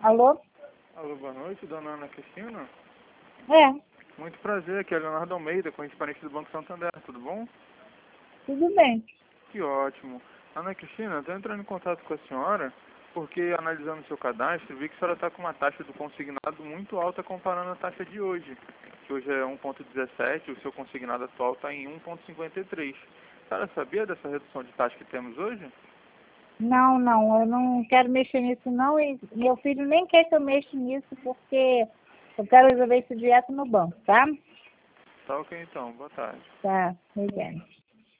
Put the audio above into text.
Alô? Alô, boa noite, dona Ana Cristina. É, Muito prazer, aqui é Leonardo Almeida, correspondente do Banco Santander, tudo bom? tudo bem. Que ótimo. Ana Cristina, estou entrando em contato com a senhora porque, analisando o seu cadastro, vi que a senhora está com uma taxa do consignado muito alta comparando a taxa de hoje, que hoje é 1,17, o seu consignado atual está em 1,53. A senhora sabia dessa redução de taxa que temos hoje? Não, eu não quero mexer nisso não e meu filho nem quer que eu mexa nisso porque eu quero resolver isso direto no banco, tá? Tá ok então, boa tarde. Tá, obrigada.